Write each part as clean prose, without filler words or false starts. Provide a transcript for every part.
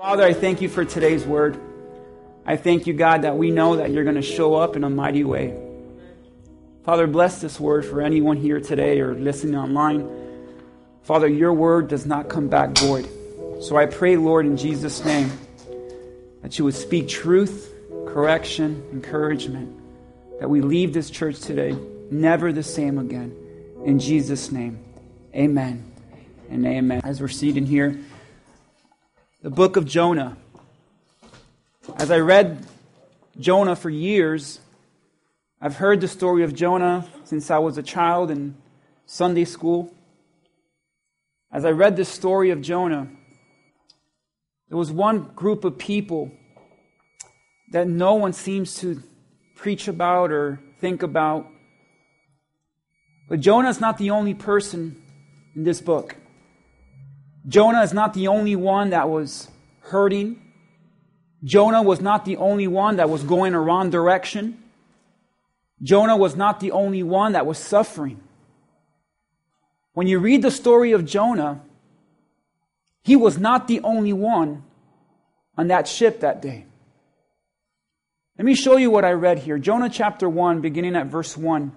Father, I thank you for today's word. I thank you, God, that we know that you're going to show up in a mighty way. Father, bless this word for anyone here today or listening online. Father, your word does not come back void. So I pray, Lord, in Jesus' name, that you would speak truth, correction, encouragement, that we leave this church today never the same again. In Jesus' name, amen and amen. As we're seated here, the book of Jonah. As I read Jonah for years, I've heard the story of Jonah since I was a child in Sunday school. As I read the story of Jonah, there was one group of people that no one seems to preach about or think about. But Jonah is not the only person in this book. Jonah is not the only one that was hurting. Jonah was not the only one that was going a wrong direction. Jonah was not the only one that was suffering. When you read the story of Jonah, he was not the only one on that ship that day. Let me show you what I read here. Jonah chapter 1, beginning at verse 1.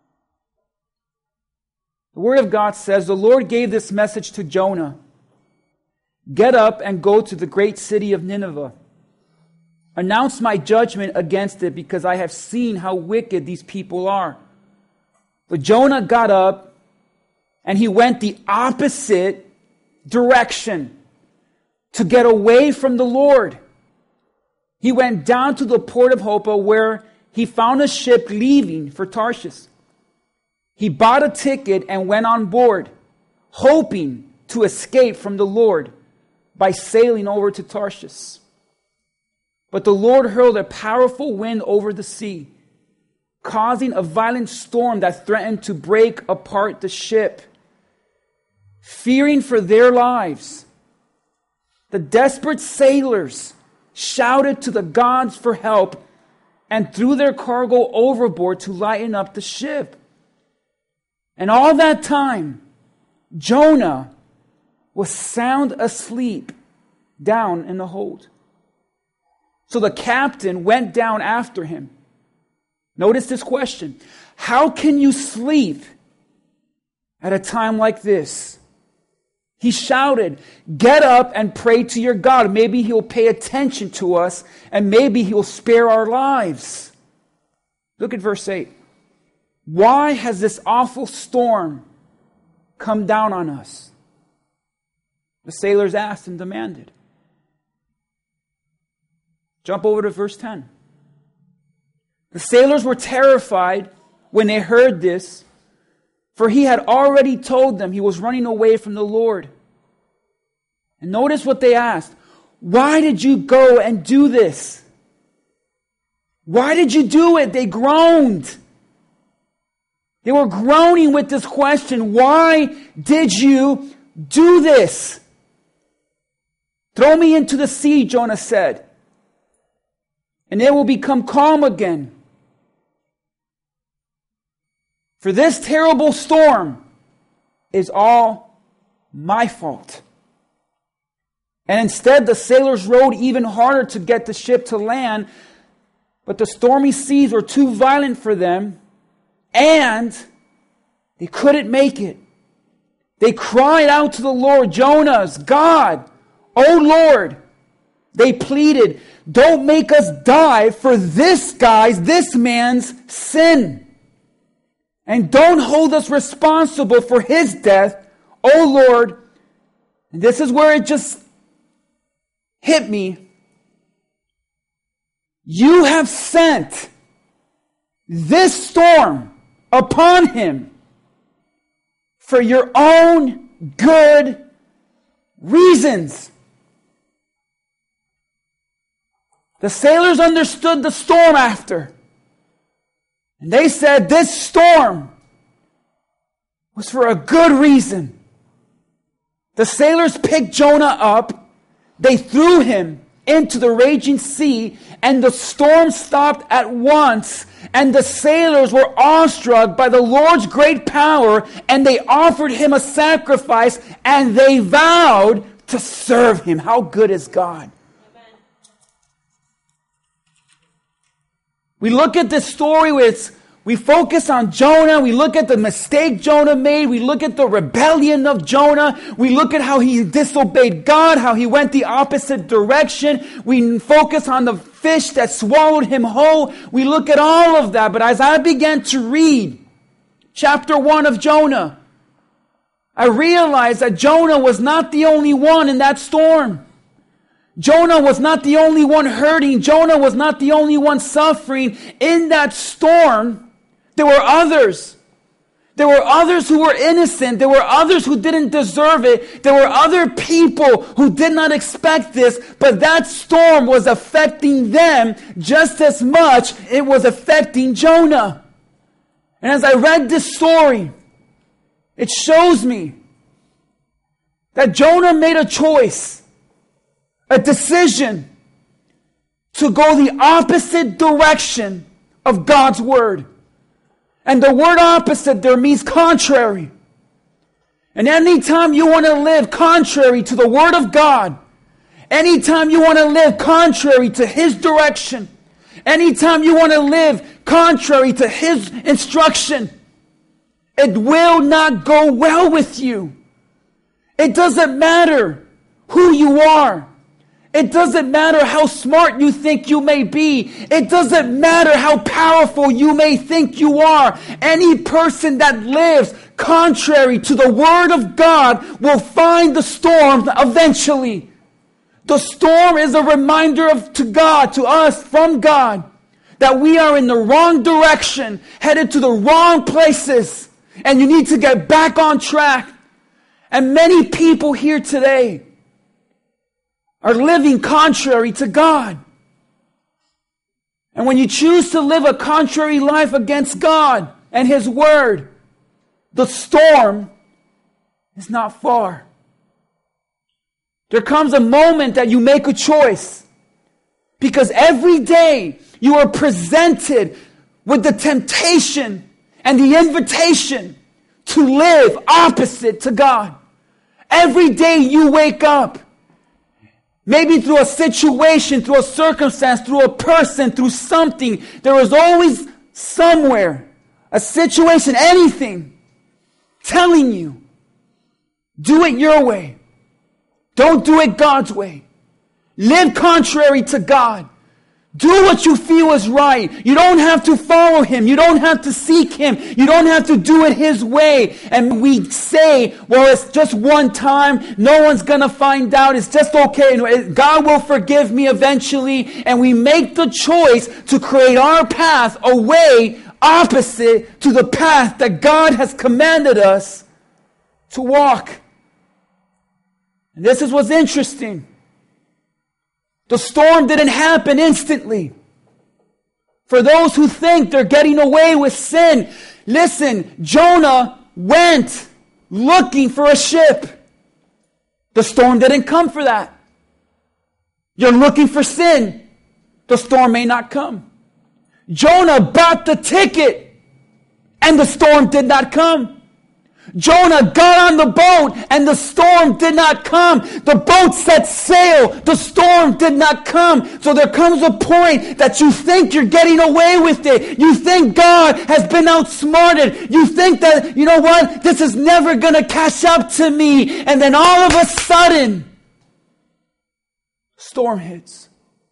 The Word of God says, "The Lord gave this message to Jonah. Get up and go to the great city of Nineveh. Announce my judgment against it, because I have seen how wicked these people are." But Jonah got up and he went the opposite direction to get away from the Lord. He went down to the port of Joppa, where he found a ship leaving for Tarshish. He bought a ticket and went on board, hoping to escape from the Lord by sailing over to Tarshish. But the Lord hurled a powerful wind over the sea, causing a violent storm that threatened to break apart the ship. Fearing for their lives, the desperate sailors shouted to the gods for help and threw their cargo overboard to lighten up the ship. And all that time, Jonah was sound asleep down in the hold. So the captain went down after him. Notice this question: how can you sleep at a time like this? He shouted, "Get up and pray to your God. Maybe he'll pay attention to us, and maybe he'll spare our lives." Look at verse 8. "Why has this awful storm come down on us?" The sailors asked and demanded. Jump over to verse 10. The sailors were terrified when they heard this, for he had already told them he was running away from the Lord. And notice what they asked. "Why did you go and do this?" Why did you do it? They groaned. They were groaning with this question. Why did you do this? "Throw me into the sea," Jonah said, "and it will become calm again. For this terrible storm is all my fault." And instead, the sailors rowed even harder to get the ship to land, but the stormy seas were too violent for them, and they couldn't make it. They cried out to the Lord, "Jonah's God, O Lord," they pleaded, "don't make us die for this man's sin. And don't hold us responsible for his death, O Lord." And this is where it just hit me. "You have sent this storm upon him for your own good reasons." The sailors understood the storm after. And they said this storm was for a good reason. The sailors picked Jonah up. They threw him into the raging sea, and the storm stopped at once. And the sailors were awestruck by the Lord's great power, and they offered him a sacrifice, and they vowed to serve Him. How good is God? Amen. We look at this story where we focus on Jonah. We look at the mistake Jonah made. We look at the rebellion of Jonah. We look at how he disobeyed God, how he went the opposite direction. We focus on the fish that swallowed him whole. We look at all of that. But as I began to read chapter 1 of Jonah, I realized that Jonah was not the only one in that storm. Jonah was not the only one hurting. Jonah was not the only one suffering. In that storm, there were others. There were others who were innocent. There were others who didn't deserve it. There were other people who did not expect this, but that storm was affecting them just as much it was affecting Jonah. And as I read this story, it shows me that Jonah made a choice, a decision to go the opposite direction of God's word. And the word opposite there means contrary. And anytime you want to live contrary to the word of God, anytime you want to live contrary to His direction, anytime you want to live contrary to His instruction, it will not go well with you. It doesn't matter who you are. It doesn't matter how smart you think you may be. It doesn't matter how powerful you may think you are. Any person that lives contrary to the Word of God will find the storm eventually. The storm is a reminder to God, to us, from God, that we are in the wrong direction, headed to the wrong places, and you need to get back on track. And many people here today are living contrary to God. And when you choose to live a contrary life against God and His Word, the storm is not far. There comes a moment that you make a choice, because every day you are presented with the temptation and the invitation to live opposite to God. Every day you wake up, maybe through a situation, through a circumstance, through a person, through something, there is always somewhere, a situation, anything, telling you, do it your way. Don't do it God's way. Live contrary to God. Do what you feel is right. You don't have to follow Him. You don't have to seek Him. You don't have to do it His way. And we say, well, it's just one time. No one's going to find out. It's just okay. God will forgive me eventually. And we make the choice to create our path a way opposite to the path that God has commanded us to walk. And this is what's interesting. The storm didn't happen instantly. For those who think they're getting away with sin, listen, Jonah went looking for a ship. The storm didn't come for that. You're looking for sin. The storm may not come. Jonah bought the ticket and the storm did not come. Jonah got on the boat and the storm did not come. The boat set sail. The storm did not come. So there comes a point that you think you're getting away with it. You think God has been outsmarted. You think that, you know what, this is never going to catch up to me. And then all of a sudden, storm hits.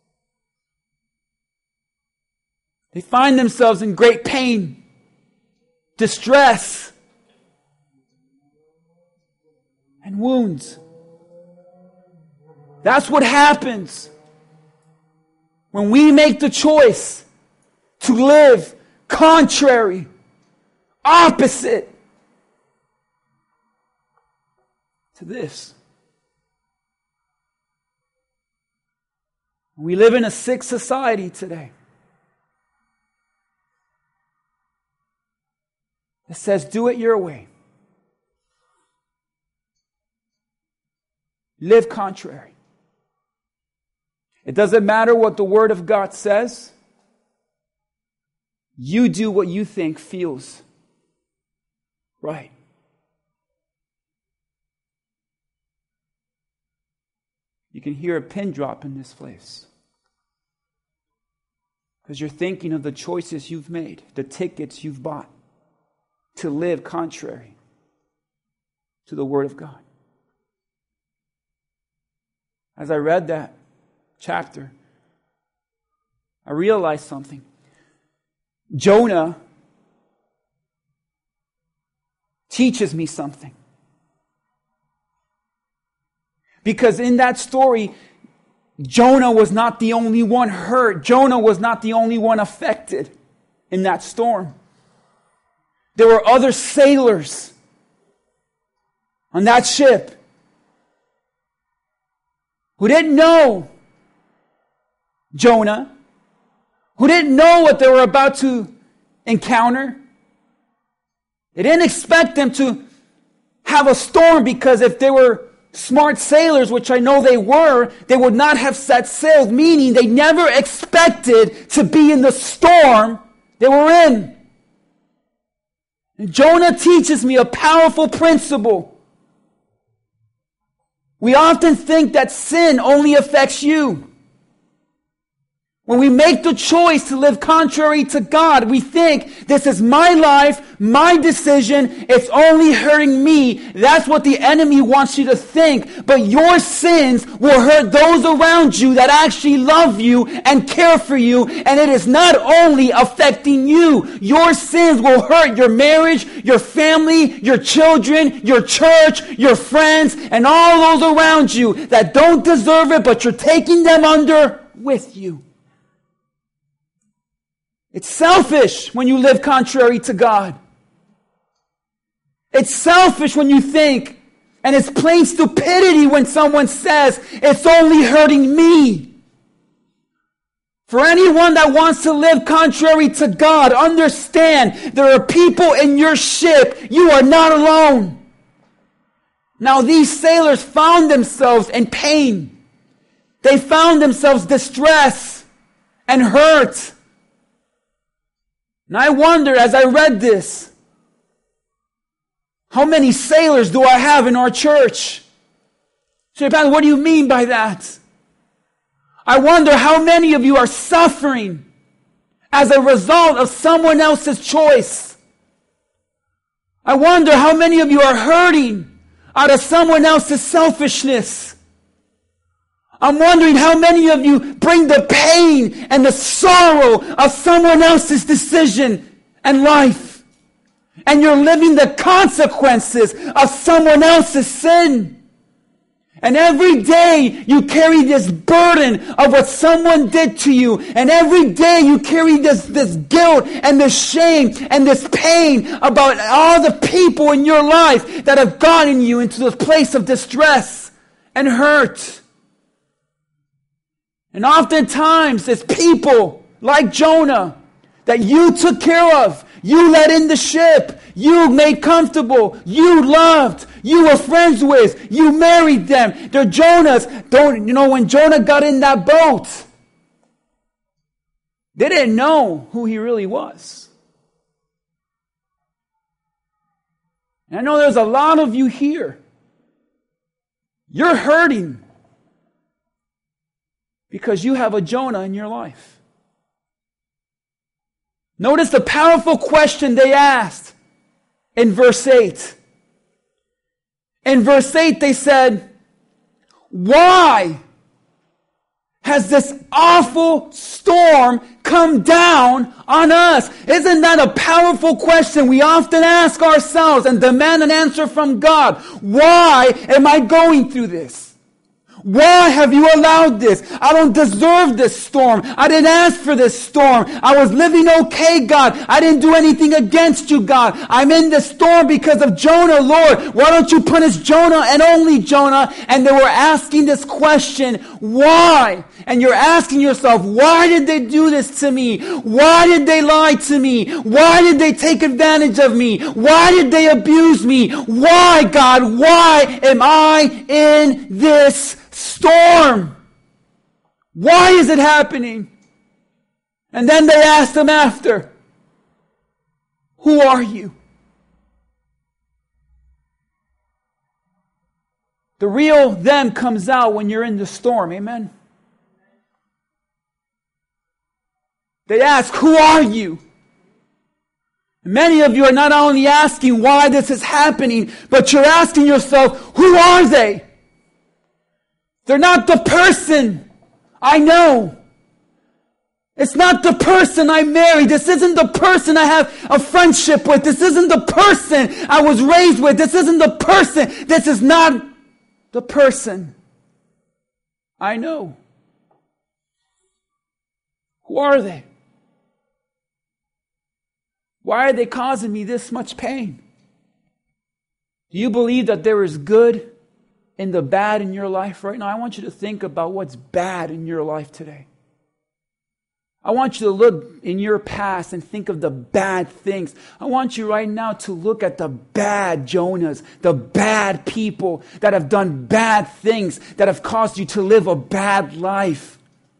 They find themselves in great pain, distress, and wounds. That's what happens when we make the choice to live contrary, opposite to this. We live in a sick society today that says, do it your way. Live contrary. It doesn't matter what the Word of God says. You do what you think feels right. you can hear a pin drop in this place. Because you're thinking of the choices you've made, the tickets you've bought to live contrary to the Word of God. As I read that chapter, I realized something. Jonah teaches me something. Because in that story, Jonah was not the only one hurt. Jonah was not the only one affected in that storm. There were other sailors on that ship who didn't know Jonah, who didn't know what they were about to encounter. They didn't expect them to have a storm, because if they were smart sailors, which I know they were, they would not have set sail, meaning they never expected to be in the storm they were in. And Jonah teaches me a powerful principle. We often think that sin only affects you. When we make the choice to live contrary to God, we think, this is my life, my decision, it's only hurting me. That's what the enemy wants you to think. But your sins will hurt those around you that actually love you and care for you. And it is not only affecting you. Your sins will hurt your marriage, your family, your children, your church, your friends, and all those around you that don't deserve it, but you're taking them under with you. It's selfish when you live contrary to God. It's selfish when you think, and it's plain stupidity when someone says, it's only hurting me. For anyone that wants to live contrary to God, understand there are people in your ship. You are not alone. Now these sailors found themselves in pain. They found themselves distressed and hurt. And I wonder, as I read this, how many sailors do I have in our church? So, Pastor, what do you mean by that? I wonder how many of you are suffering as a result of someone else's choice. I wonder how many of you are hurting out of someone else's selfishness. I'm wondering how many of you bring the pain and the sorrow of someone else's decision and life. And you're living the consequences of someone else's sin. And every day you carry this burden of what someone did to you. And every day you carry this guilt and this shame and this pain about all the people in your life that have gotten you into this place of distress and hurt. And oftentimes it's people like Jonah that you took care of. You let in the ship. You made comfortable. You loved. You were friends with. You married them. They're Jonahs. When Jonah got in that boat, they didn't know who he really was. And I know there's a lot of you here. You're hurting because you have a Jonah in your life. Notice the powerful question they asked in verse 8. In verse 8 they said, why has this awful storm come down on us? Isn't that a powerful question we often ask ourselves and demand an answer from God? Why am I going through this? Why have you allowed this? I don't deserve this storm. I didn't ask for this storm. I was living okay, God. I didn't do anything against you, God. I'm in this storm because of Jonah, Lord. Why don't you punish Jonah and only Jonah? And they were asking this question, why? And you're asking yourself, why did they do this to me? Why did they lie to me? Why did they take advantage of me? Why did they abuse me? Why, God? Why am I in this storm? Why is it happening? And then they asked him after, who are you? The real them comes out when you're in the storm. Amen? They ask, who are you? Many of you are not only asking why this is happening, but you're asking yourself, who are they? They're not the person I know. It's not the person I married. This isn't the person I have a friendship with. This isn't the person I was raised with. This isn't the person. This is not the person I know. Who are they? Why are they causing me this much pain? Do you believe that there is good in the bad in your life right now? I want you to think about what's bad in your life today. I want you to look in your past and think of the bad things. I want you right now to look at the bad Jonahs, the bad people that have done bad things, that have caused you to live a bad life.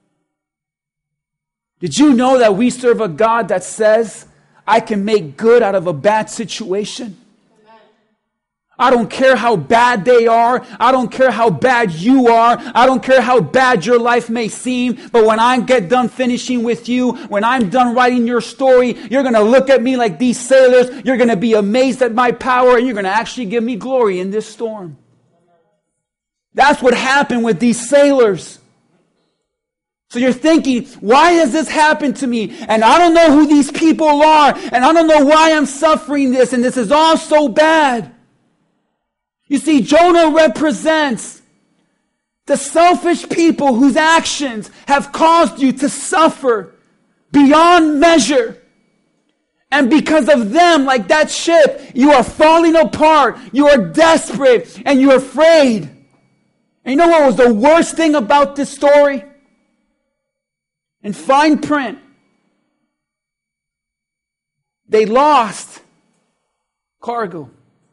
Did you know that we serve a God that says, I can make good out of a bad situation? I don't care how bad they are. I don't care how bad you are. I don't care how bad your life may seem. But when I get done finishing with you, when I'm done writing your story, you're going to look at me like these sailors. You're going to be amazed at my power, and you're going to actually give me glory in this storm. That's what happened with these sailors. So you're thinking, why has this happened to me? And I don't know who these people are. And I don't know why I'm suffering this. And this is all so bad. You see, Jonah represents the selfish people whose actions have caused you to suffer beyond measure. And because of them, like that ship, you are falling apart. You are desperate and you're afraid. And you know what was the worst thing about this story? In fine print, they lost cargo.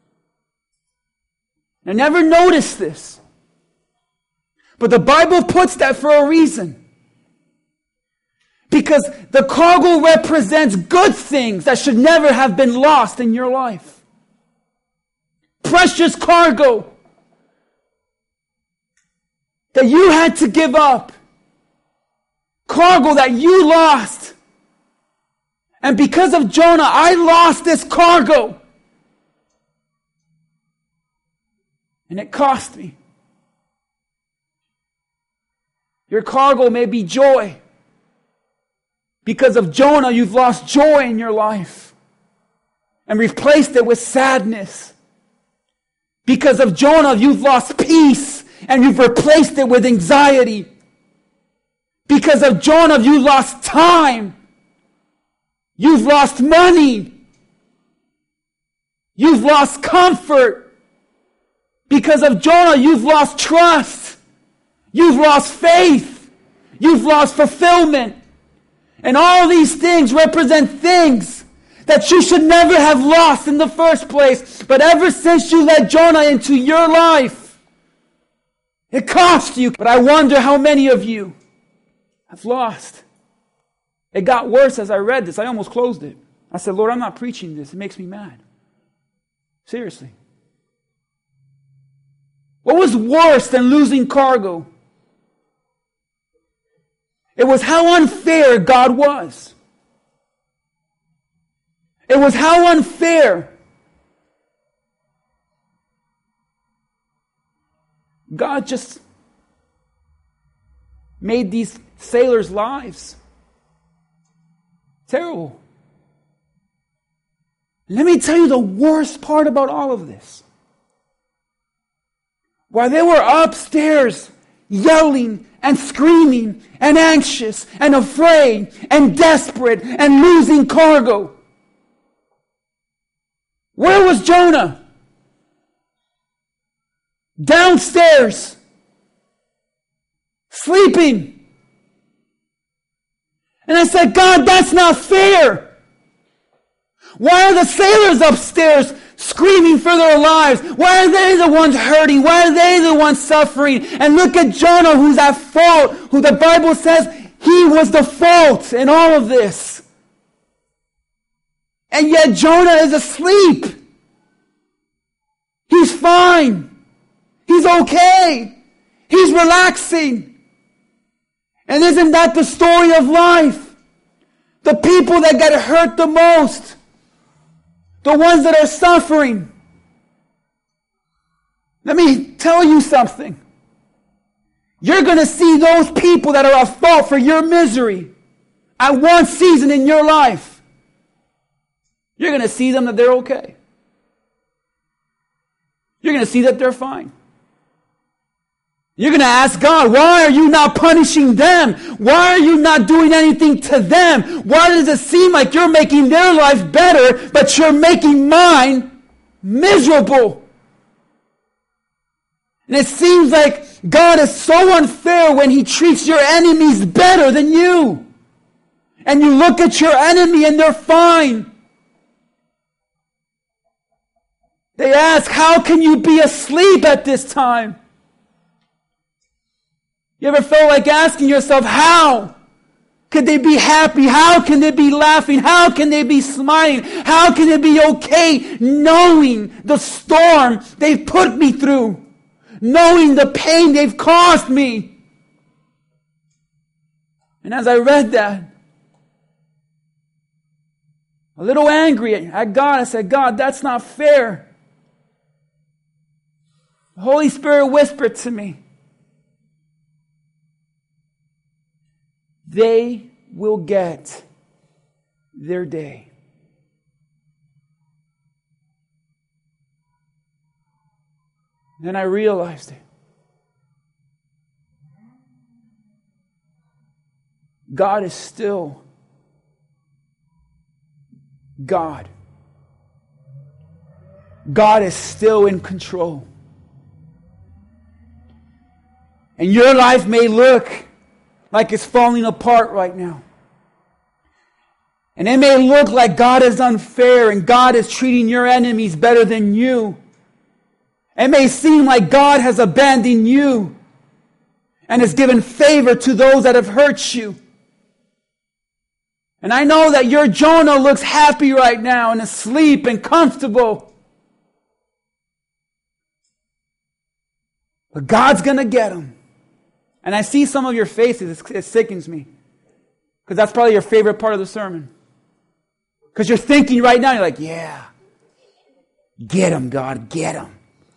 I never noticed this. But the Bible puts that for a reason. Because the cargo represents good things that should never have been lost in your life. Precious cargo that you had to give up. Cargo that you lost. And because of Jonah, I lost this cargo. And it cost me. Your cargo may be joy. Because of Jonah, you've lost joy in your life. And replaced it with sadness. Because of Jonah, you've lost peace. And you've replaced it with anxiety. Because of Jonah, you lost time. You've lost money. You've lost comfort. Because of Jonah, you've lost trust. You've lost faith. You've lost fulfillment. And all these things represent things that you should never have lost in the first place. But ever since you let Jonah into your life, it cost you. But I wonder how many of you have lost. It got worse as I read this. I almost closed it. I said, Lord, I'm not preaching this. It makes me mad. Seriously. What was worse than losing cargo? It was how unfair God was. It was how unfair God just made these sailors' lives terrible. Let me tell you the worst part about all of this. While they were upstairs yelling and screaming and anxious and afraid and desperate and losing cargo, where was Jonah? Downstairs, sleeping. And I said, God, that's not fair. Why are the sailors upstairs screaming for their lives? Why are they the ones hurting? Why are they the ones suffering? And look at Jonah, who's at fault, who the Bible says he was the fault in all of this. And yet Jonah is asleep. He's fine. He's okay. He's relaxing. And isn't that the story of life? The people that get hurt the most, the ones that are suffering. Let me tell you something. You're going to see those people that are at fault for your misery at one season in your life. You're going to see them that they're okay. You're going to see that they're fine. You're going to ask God, why are you not punishing them? Why are you not doing anything to them? Why does it seem like you're making their life better, but you're making mine miserable? And it seems like God is so unfair when He treats your enemies better than you. And you look at your enemy and they're fine. They ask, how can you be asleep at this time? You ever felt like asking yourself, how could they be happy? How can they be laughing? How can they be smiling? How can it be okay knowing the storm they've put me through? Knowing the pain they've caused me? And as I read that, a little angry at God, I said, God, that's not fair. The Holy Spirit whispered to me, they will get their day. Then I realized it. God is still God. God is still in control. And your life may look like it's falling apart right now. And it may look like God is unfair and God is treating your enemies better than you. It may seem like God has abandoned you and has given favor to those that have hurt you. And I know that your Jonah looks happy right now and asleep and comfortable. But God's going to get him. And I see some of your faces, it sickens me. Because that's probably your favorite part of the sermon. Because you're thinking right now, you're like, yeah, get him, God, get him.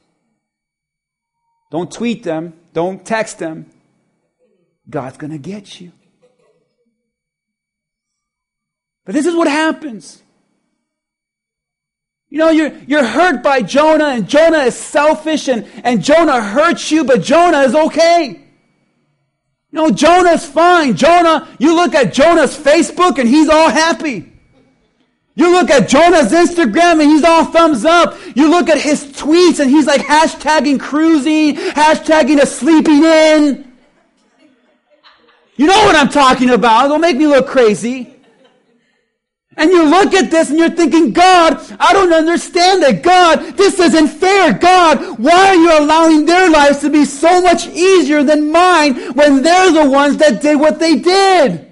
Don't tweet them, don't text them. God's going to get you. But this is what happens. You know, you're hurt by Jonah, and Jonah is selfish, and Jonah hurts you, but Jonah is okay. You know, Jonah's fine. Jonah, you look at Jonah's Facebook and he's all happy. You look at Jonah's Instagram and he's all thumbs up. You look at his tweets and he's like hashtagging cruising, hashtagging a sleeping in. You know what I'm talking about. Don't make me look crazy. And you look at this and you're thinking, God, I don't understand it. God, this isn't fair. God, why are you allowing their lives to be so much easier than mine when they're the ones that did what they did?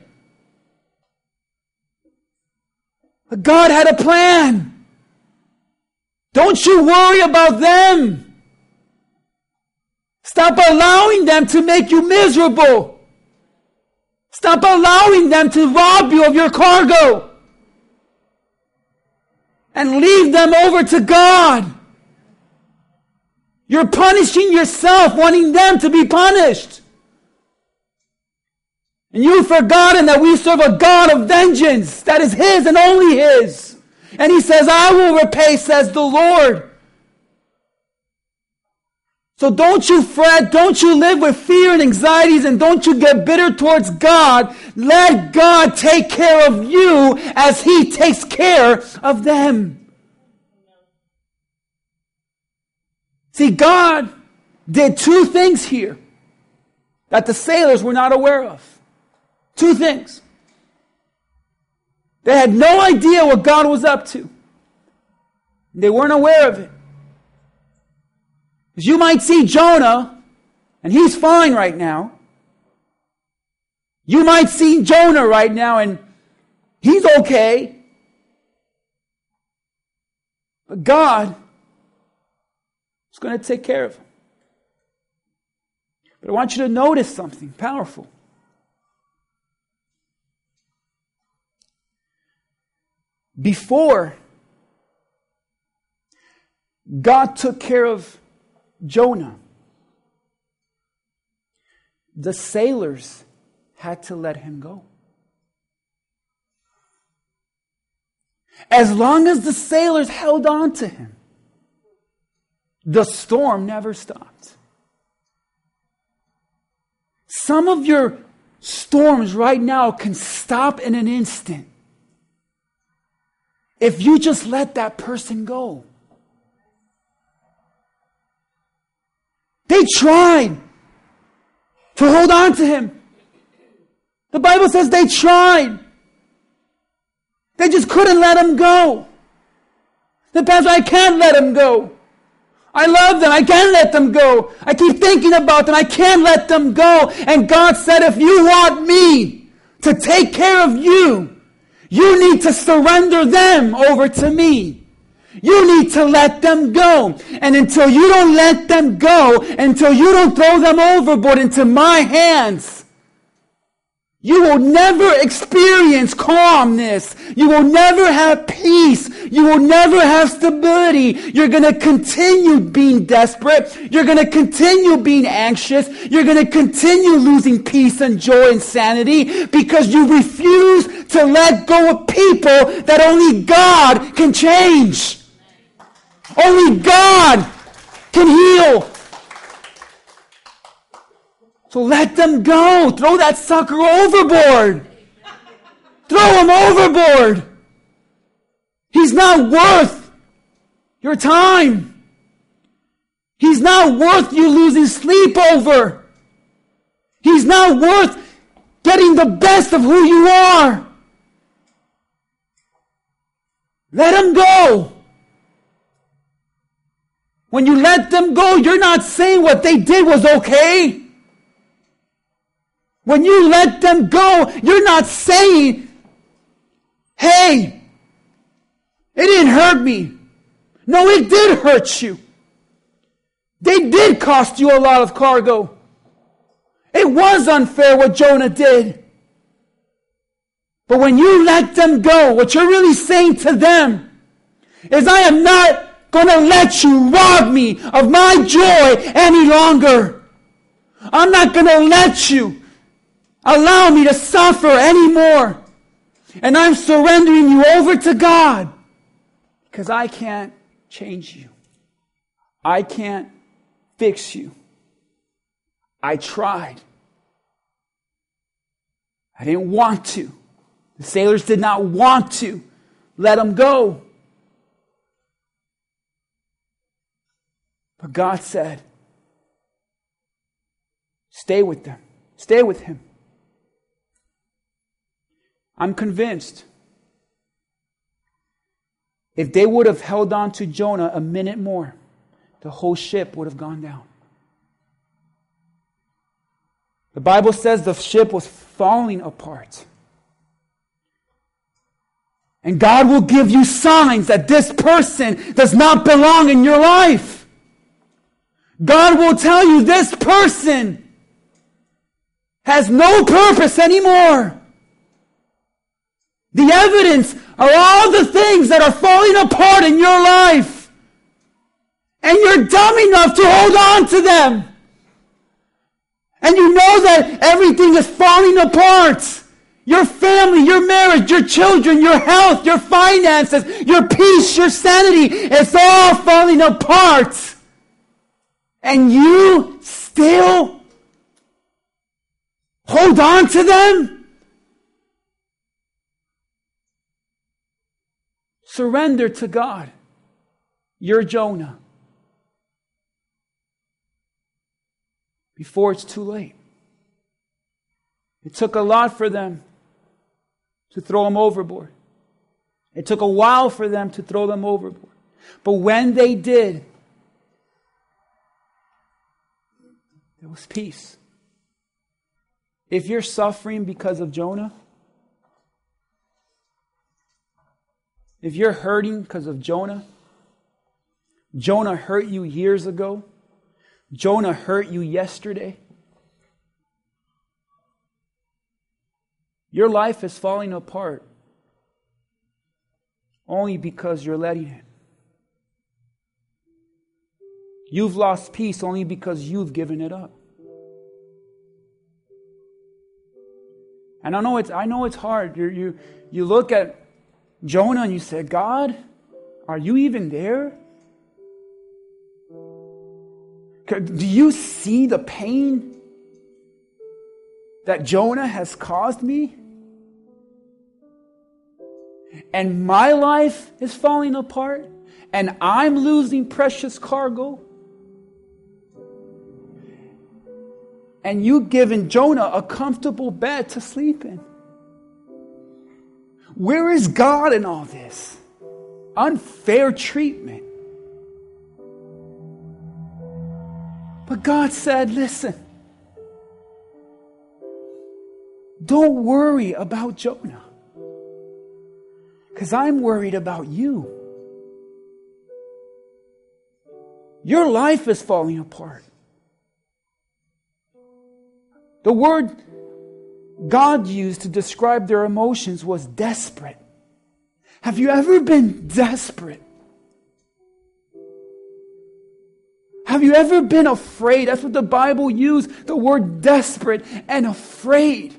But God had a plan. Don't you worry about them. Stop allowing them to make you miserable. Stop allowing them to rob you of your cargo. And leave them over to God. You're punishing yourself, wanting them to be punished. And you've forgotten that we serve a God of vengeance that is His and only His. And He says, I will repay, says the Lord. So don't you fret, don't you live with fear and anxieties, and don't you get bitter towards God. Let God take care of you as He takes care of them. See, God did two things here that the sailors were not aware of. Two things. They had no idea what God was up to. They weren't aware of it. Because you might see Jonah, and he's fine right now. You might see Jonah right now, and he's okay. But God is going to take care of him. But I want you to notice something powerful. Before God took care of Jonah, the sailors had to let him go. As long as the sailors held on to him, the storm never stopped. Some of your storms right now can stop in an instant if you just let that person go. They tried to hold on to him. The Bible says they tried. They just couldn't let him go. The pastor, I can't let him go. I love them. I can't let them go. I keep thinking about them. I can't let them go. And God said, if you want me to take care of you, you need to surrender them over to me. You need to let them go. And until you don't let them go, until you don't throw them overboard into my hands, you will never experience calmness. You will never have peace. You will never have stability. You're going to continue being desperate. You're going to continue being anxious. You're going to continue losing peace and joy and sanity because you refuse to let go of people that only God can change. Only God can heal. So let them go. Throw that sucker overboard. Throw him overboard. He's not worth your time. He's not worth you losing sleep over. He's not worth getting the best of who you are. Let him go. When you let them go, you're not saying what they did was okay. When you let them go, you're not saying, hey, it didn't hurt me. No, it did hurt you. They did cost you a lot of cargo. It was unfair what Jonah did. But when you let them go, what you're really saying to them is, I am not going to let you rob me of my joy any longer. I'm not going to let you allow me to suffer anymore. And I'm surrendering you over to God because I can't change you. I can't fix you. I tried. I didn't want to. The sailors did not want to let him go. But God said, stay with them. Stay with him. I'm convinced if they would have held on to Jonah a minute more, the whole ship would have gone down. The Bible says the ship was falling apart. And God will give you signs that this person does not belong in your life. God will tell you this person has no purpose anymore. The evidence are all the things that are falling apart in your life. And you're dumb enough to hold on to them. And you know that everything is falling apart. Your family, your marriage, your children, your health, your finances, your peace, your sanity, it's all falling apart. And you still hold on to them? Surrender to God. You're Jonah. Before it's too late. It took a lot for them to throw him overboard. It took a while for them to throw them overboard. But when they did, there was peace. If you're suffering because of Jonah, if you're hurting because of Jonah, Jonah hurt you years ago. Jonah hurt you yesterday. Your life is falling apart only because you're letting it. You've lost peace only because you've given it up. And I know it's hard. You look at Jonah and you say, God, are you even there? Do you see the pain that Jonah has caused me? And my life is falling apart, and I'm losing precious cargo. And you've given Jonah a comfortable bed to sleep in. Where is God in all this? Unfair treatment. But God said, listen, don't worry about Jonah, because I'm worried about you. Your life is falling apart. The word God used to describe their emotions was desperate. Have you ever been desperate? Have you ever been afraid? That's what the Bible used, the word desperate and afraid.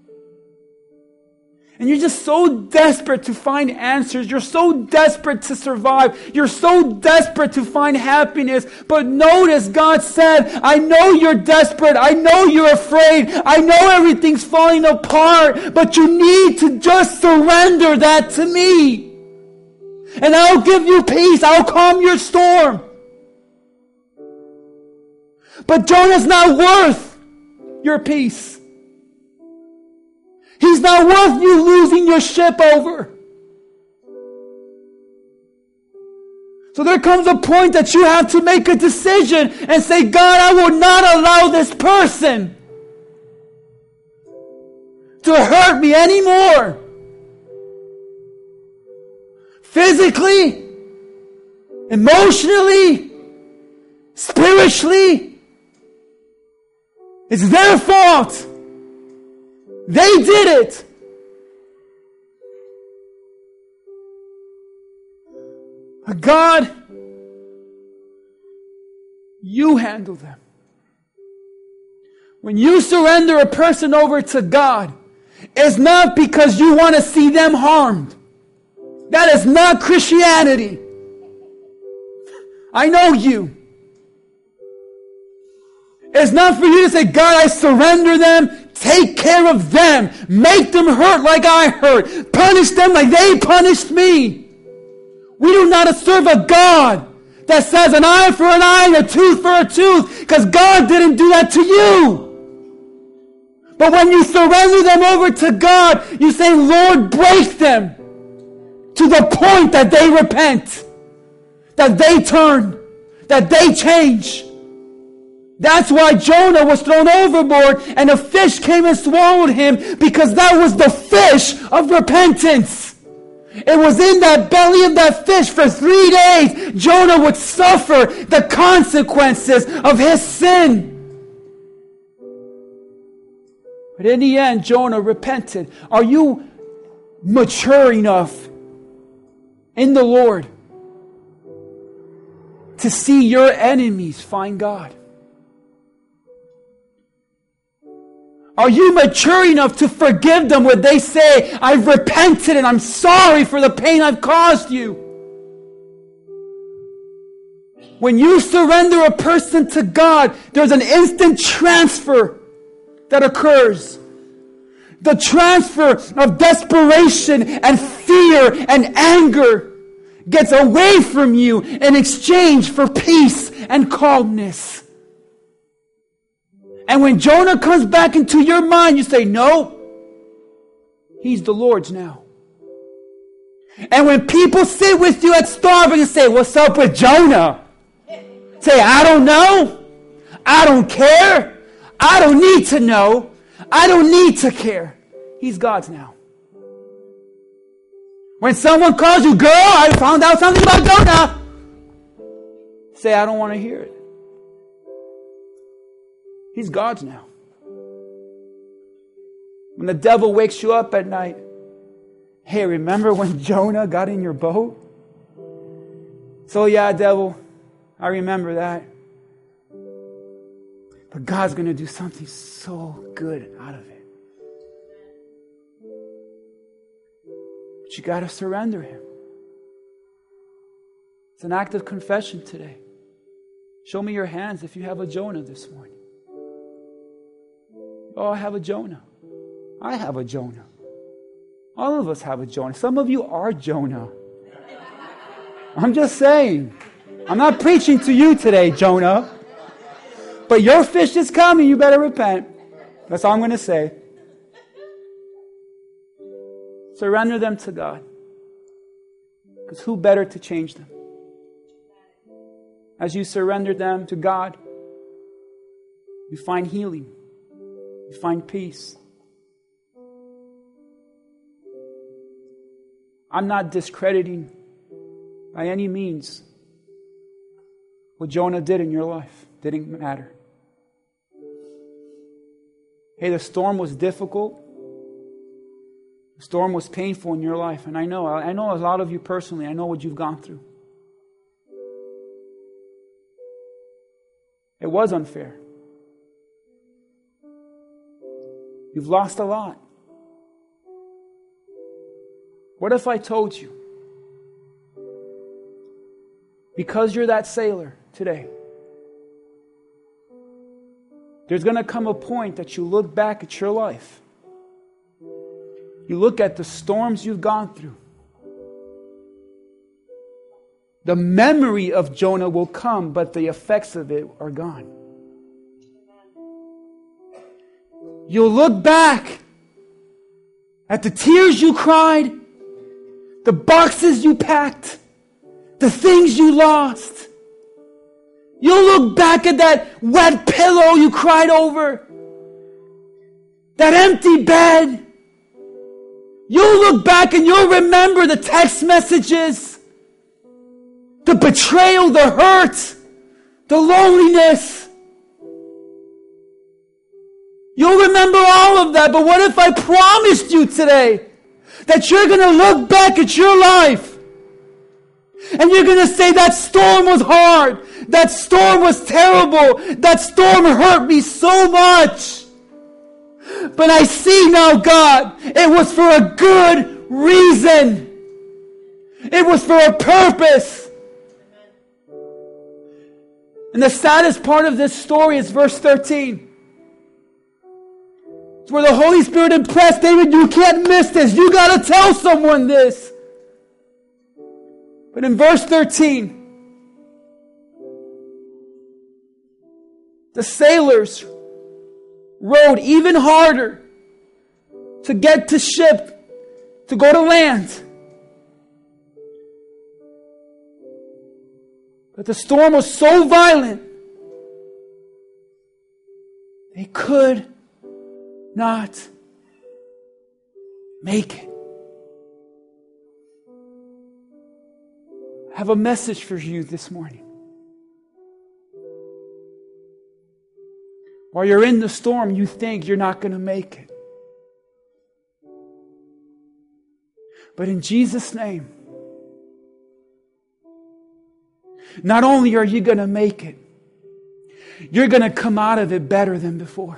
And you're just so desperate to find answers. You're so desperate to survive. You're so desperate to find happiness. But notice God said, I know you're desperate. I know you're afraid. I know everything's falling apart. But you need to just surrender that to me. And I'll give you peace. I'll calm your storm. But Jonah's not worth your peace. He's not worth you losing your ship over. So there comes a point that you have to make a decision and say, God, I will not allow this person to hurt me anymore. Physically, emotionally, spiritually. It's their fault. They did it. But God, you handle them. When you surrender a person over to God, it's not because you want to see them harmed. That is not Christianity. I know you. It's not for you to say, God, I surrender them. Take care of them. Make them hurt like I hurt. Punish them like they punished me. We do not serve a God that says an eye for an eye and a tooth for a tooth, because God didn't do that to you. But when you surrender them over to God, you say, Lord, break them to the point that they repent, that they turn, that they change. That's why Jonah was thrown overboard and a fish came and swallowed him, because that was the fish of repentance. It was in that belly of that fish for 3 days. Jonah would suffer the consequences of his sin. But in the end, Jonah repented. Are you mature enough in the Lord to see your enemies find God? Are you mature enough to forgive them when they say, I've repented and I'm sorry for the pain I've caused you? When you surrender a person to God, there's an instant transfer that occurs. The transfer of desperation and fear and anger gets away from you in exchange for peace and calmness. And when Jonah comes back into your mind, you say, no, he's the Lord's now. And when people sit with you at Starbucks and say, what's up with Jonah? Say, I don't know. I don't care. I don't need to know. I don't need to care. He's God's now. When someone calls you, girl, I found out something about Jonah, say, I don't want to hear it. He's God's now. When the devil wakes you up at night, hey, remember when Jonah got in your boat? So yeah, devil, I remember that. But God's going to do something so good out of it. But you got to surrender Him. It's an act of confession today. Show me your hands if you have a Jonah this morning. Oh, I have a Jonah. I have a Jonah. All of us have a Jonah. Some of you are Jonah. I'm just saying. I'm not preaching to you today, Jonah. But your fish is coming. You better repent. That's all I'm going to say. Surrender them to God. Because who better to change them? As you surrender them to God, you find healing. You find peace. I'm not discrediting by any means what Jonah did in your life. Didn't matter. Hey, the storm was difficult. The storm was painful in your life. And I know a lot of you personally. I know what you've gone through. It was unfair. You've lost a lot. What if I told you, because you're that sailor today, there's going to come a point that you look back at your life. You look at the storms you've gone through. The memory of Jonah will come, but the effects of it are gone. You'll look back at the tears you cried, the boxes you packed, the things you lost. You'll look back at that wet pillow you cried over, that empty bed. You'll look back and you'll remember the text messages, the betrayal, the hurt, the loneliness. You'll remember all of that. But what if I promised you today that you're going to look back at your life and you're going to say, that storm was hard. That storm was terrible. That storm hurt me so much. But I see now, God, it was for a good reason. It was for a purpose. And the saddest part of this story is verse 13. It's where the Holy Spirit impressed David, you can't miss this. You got to tell someone this. But in verse 13, the sailors rowed even harder to get to ship, to go to land. But the storm was so violent, they could not make it. I have a message for you this morning. While you're in the storm, you think you're not going to make it. But in Jesus' name, not only are you going to make it, you're going to come out of it better than before.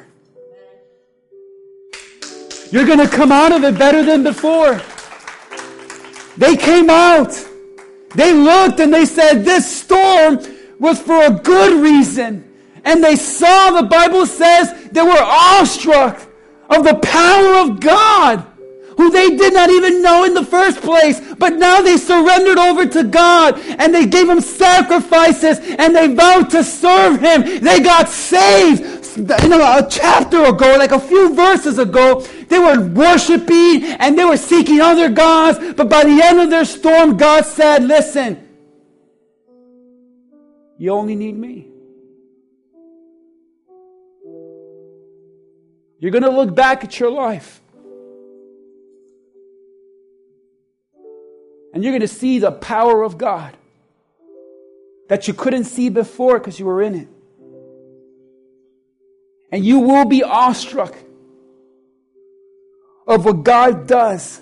You're going to come out of it better than before. They came out. They looked and they said, this storm was for a good reason. And they saw, the Bible says, they were awestruck of the power of God, who they did not even know in the first place. But now they surrendered over to God and they gave Him sacrifices and they vowed to serve Him. They got saved. A chapter ago, like a few verses ago, they were worshiping and they were seeking other gods. But by the end of their storm, God said, listen, you only need me. You're going to look back at your life and you're going to see the power of God that you couldn't see before because you were in it. And you will be awestruck of what God does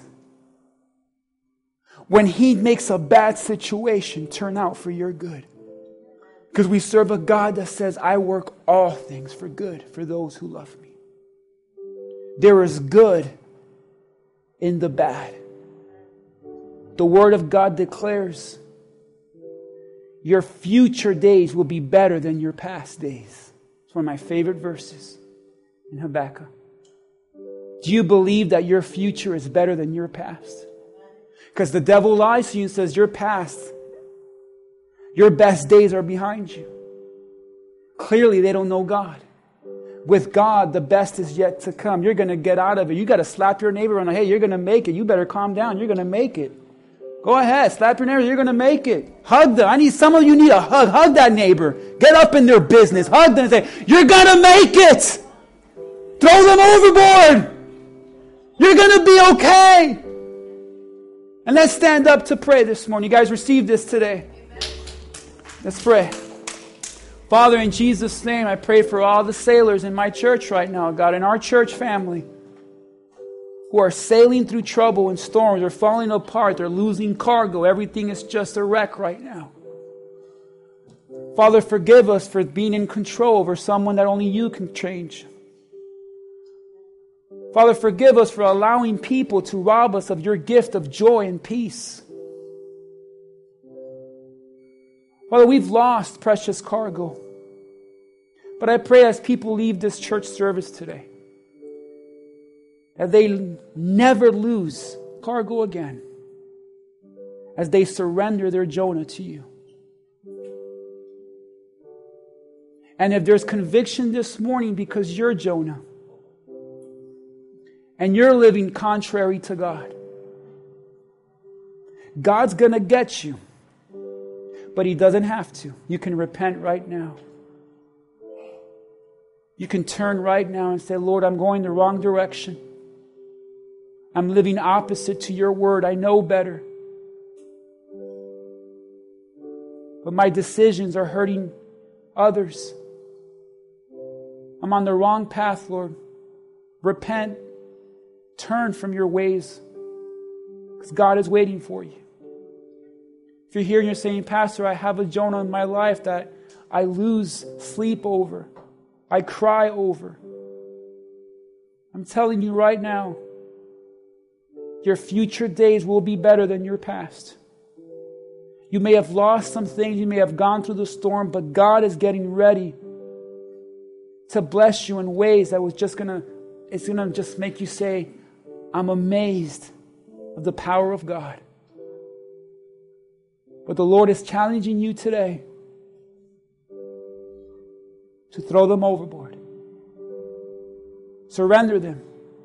when He makes a bad situation turn out for your good. Because we serve a God that says, I work all things for good for those who love me. There is good in the bad. The Word of God declares your future days will be better than your past days. It's one of my favorite verses in Habakkuk. Do you believe that your future is better than your past? Because the devil lies to you and says your past, your best days are behind you. Clearly they don't know God. With God, the best is yet to come. You're going to get out of it. You got to slap your neighbor on the, hey, you're going to make it. You better calm down. You're going to make it. Go ahead, slap your neighbor. You're going to make it. Hug them. Some of you need a hug. Hug that neighbor. Get up in their business. Hug them and say, you're going to make it. Throw them overboard. You're going to be okay. And let's stand up to pray this morning. You guys received this today. Let's pray. Father, in Jesus' name, I pray for all the sailors in my church right now, God, in our church family, who are sailing through trouble and storms. They're falling apart. They're losing cargo. Everything is just a wreck right now. Father, forgive us for being in control over someone that only you can change. Father, forgive us for allowing people to rob us of your gift of joy and peace. Father, we've lost precious cargo. But I pray as people leave this church service today, that they never lose cargo again, as they surrender their Jonah to you. And if there's conviction this morning because you're Jonah, and you're living contrary to God, God's going to get you. But He doesn't have to. You can repent right now. You can turn right now and say, Lord, I'm going the wrong direction. I'm living opposite to your word. I know better. But my decisions are hurting others. I'm on the wrong path, Lord. Repent. Turn from your ways. Because God is waiting for you. If you're here and you're saying, Pastor, I have a Jonah in my life that I lose sleep over. I cry over. I'm telling you right now, your future days will be better than your past. You may have lost some things, you may have gone through the storm, but God is getting ready to bless you in ways that it's gonna just make you say, I'm amazed of the power of God. But the Lord is challenging you today to throw them overboard. Surrender them.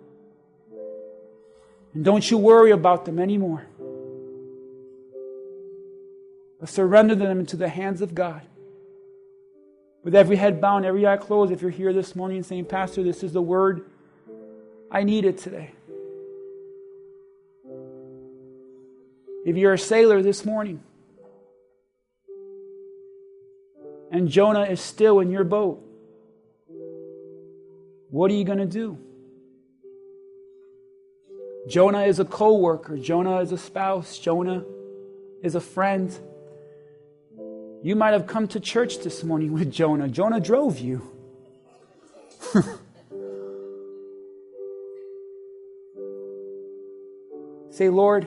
And don't you worry about them anymore. But surrender them into the hands of God. With every head bowed, every eye closed, if you're here this morning and saying, Pastor, this is the word I needed today. If you're a sailor this morning, and Jonah is still in your boat, what are you going to do? Jonah is a co-worker. Jonah is a spouse. Jonah is a friend. You might have come to church this morning with Jonah. Jonah drove you. Say, Lord,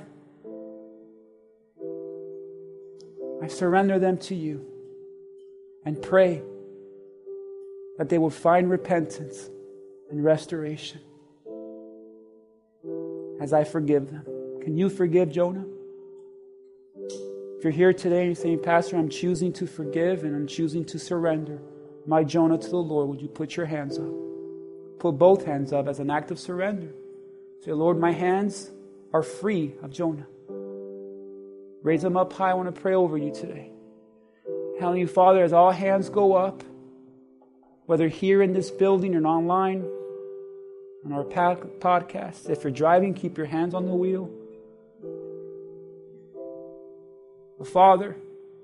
I surrender them to you. And pray that they will find repentance and restoration as I forgive them. Can you forgive Jonah? If you're here today and you're saying, Pastor, I'm choosing to forgive and I'm choosing to surrender my Jonah to the Lord, would you put your hands up? Put both hands up as an act of surrender. Say, Lord, my hands are free of Jonah. Raise them up high. I want to pray over you today. Heavenly Father, as all hands go up, whether here in this building or online, on our podcast, if you're driving, keep your hands on the wheel. But Father,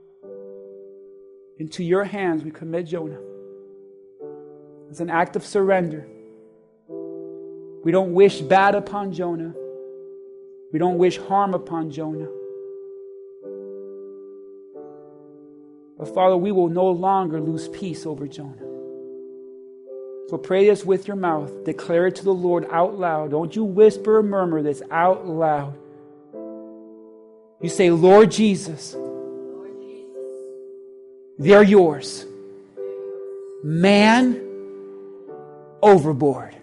into your hands we commit Jonah as an act of surrender. We don't wish bad upon Jonah. We don't wish harm upon Jonah. But Father, we will no longer lose peace over Jonah. So pray this with your mouth. Declare it to the Lord out loud. Don't you whisper or murmur this out loud. You say, Lord Jesus, they're yours. Man overboard.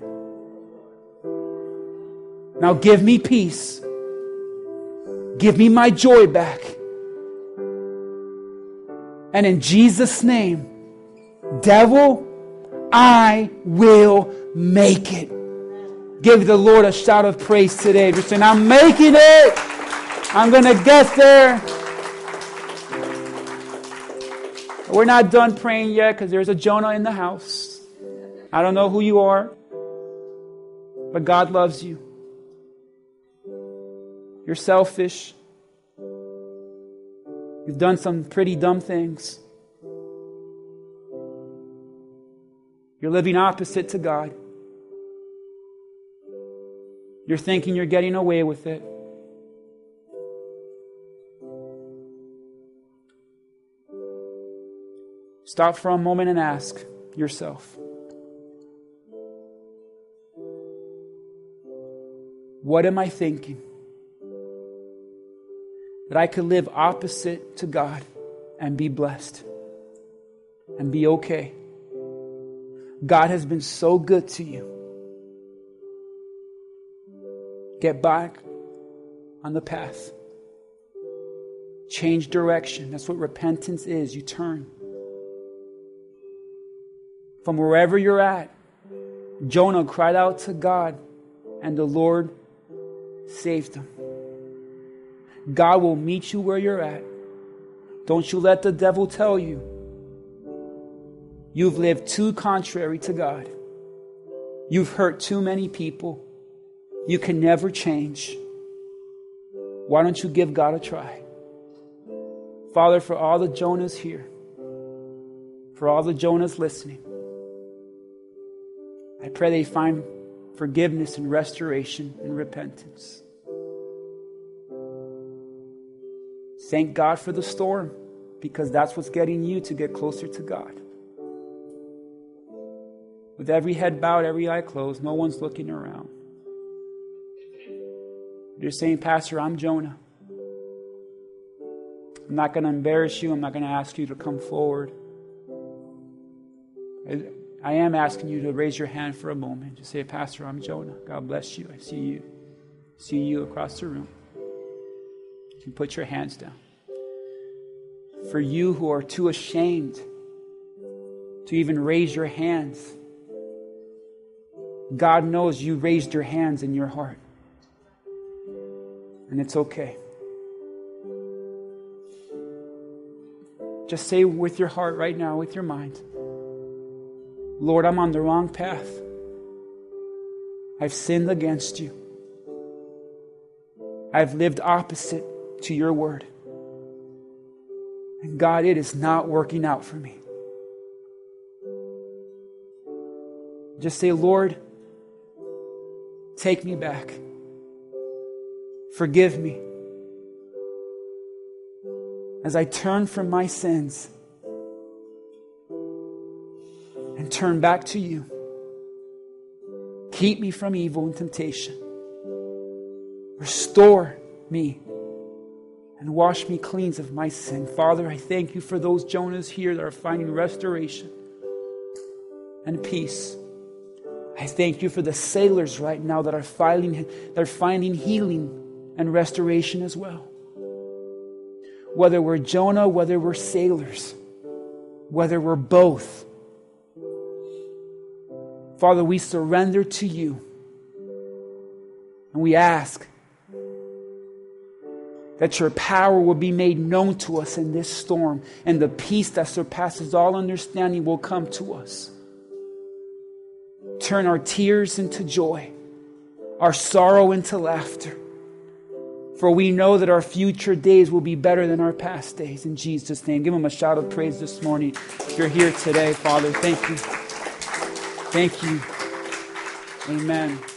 Now give me peace. Give me my joy back. And in Jesus' name, devil, I will make it. Give the Lord a shout of praise today. Just saying, I'm making it. I'm going to get there. We're not done praying yet because there's a Jonah in the house. I don't know who you are, but God loves you. You're selfish. You've done some pretty dumb things. You're living opposite to God. You're thinking you're getting away with it. Stop for a moment and ask yourself, what am I thinking? That I could live opposite to God and be blessed and be okay. God has been so good to you. Get back on the path. Change direction. That's what repentance is. You turn. From wherever you're at, Jonah cried out to God, and the Lord saved him. God will meet you where you're at. Don't you let the devil tell you you've lived too contrary to God. You've hurt too many people. You can never change. Why don't you give God a try? Father, for all the Jonahs here, for all the Jonahs listening, I pray they find forgiveness and restoration and repentance. Thank God for the storm, because that's what's getting you to get closer to God. With every head bowed, every eye closed, no one's looking around. You're saying, Pastor, I'm Jonah. I'm not going to embarrass you. I'm not going to ask you to come forward. I am asking you to raise your hand for a moment. Just say, Pastor, I'm Jonah. God bless you. I see you. See you across the room. You can put your hands down. For you who are too ashamed to even raise your hands, God knows you raised your hands in your heart. And it's okay. Just say with your heart right now, with your mind, Lord, I'm on the wrong path. I've sinned against you. I've lived opposite to your word. And God, it is not working out for me. Just say, Lord, take me back. Forgive me. As I turn from my sins and turn back to you. Keep me from evil and temptation. Restore me and wash me clean of my sin. Father, I thank you for those Jonahs here that are finding restoration and peace. I thank you for the sailors right now that are finding healing and restoration as well. Whether we're Jonah, whether we're sailors, whether we're both. Father, we surrender to you. And we ask that your power will be made known to us in this storm, and the peace that surpasses all understanding will come to us. Turn our tears into joy, our sorrow into laughter. For we know that our future days will be better than our past days. In Jesus' name, give him a shout of praise this morning. If you're here today, Father, thank you. Thank you. Amen.